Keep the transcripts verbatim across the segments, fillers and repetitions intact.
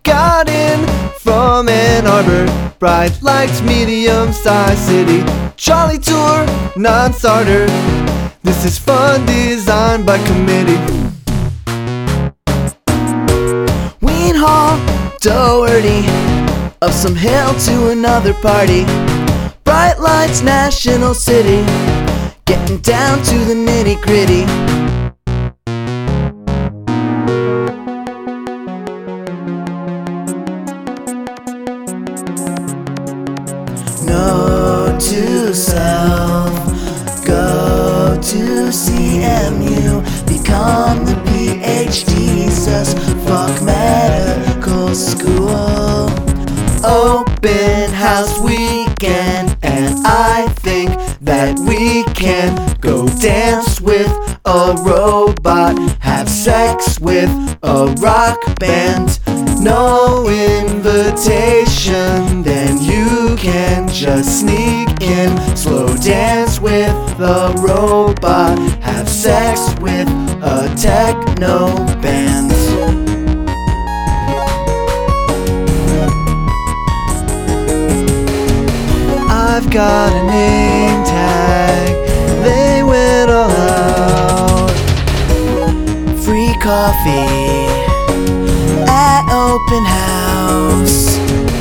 got in from Ann Arbor, bright lights, medium-sized city. Charlie tour, non-starter. This is fun designed by committee. Ween Hall, Doherty, up some hill to another party. Bright lights, National City, getting down to the nitty-gritty. Note to self, go to C M U, become the P H D, sus, fuck medical school. Open house weekend, and I think that we can go dance with a robot, have sex with a rock band. No invitation, then you can just sneak in. Slow dance with a robot, have sex with a techno band. I've got a name tag, they went all out. Free coffee at open house.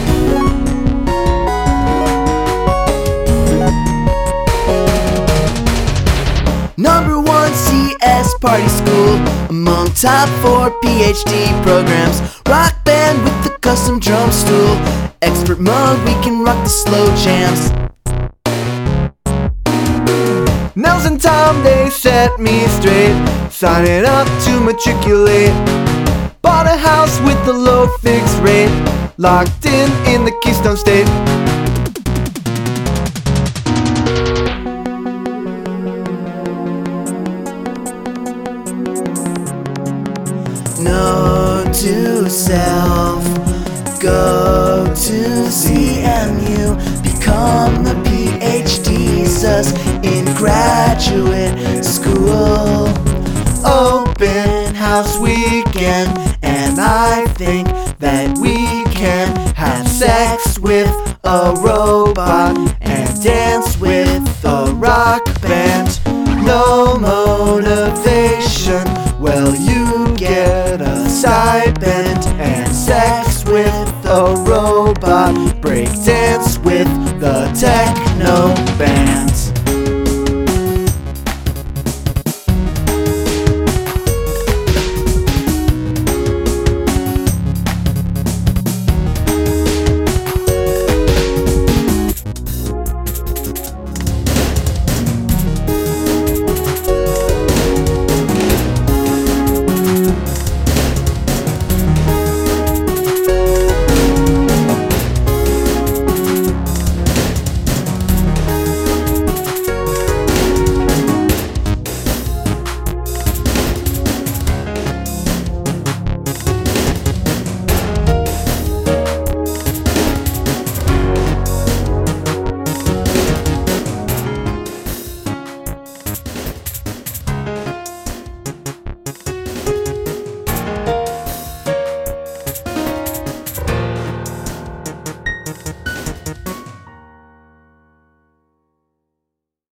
Number one C S party school, among top four P H D programs. Rock band with the custom drum stool. Expert mode, we can rock the slow jams. Nels and Tom, they set me straight, signing up to matriculate. Bought a house with a low fixed rate, locked in in the Keystone State. Note to self, go to C M U, become the P H D, sus, in graduate school. Open house weekend, and I think that we can have sex with a robot and dance with a rock band. No motivation, well, you get a stipend and sex with a robot. Break dance